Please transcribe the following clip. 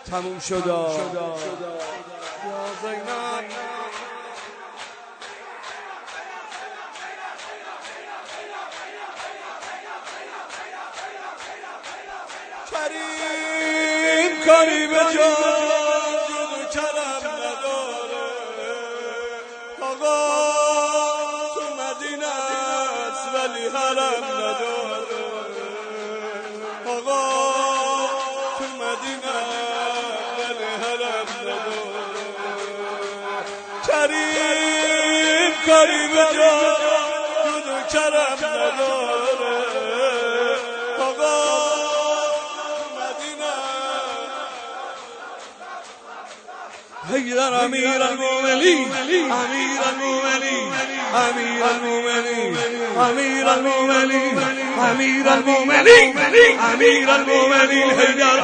تموم شد یا زینب کریم کاری به جان جون کرم نداره آقا تو مدینه است ولی حرم نداره آقا تو مدینه ولی حرم نداره کریم کاری به جان جون کرم نداره آقا حیدر امیر المؤمنین امیر المؤمنین امیر المؤمنین امیر المؤمنین امیر المؤمنین امیر المؤمنین حیدر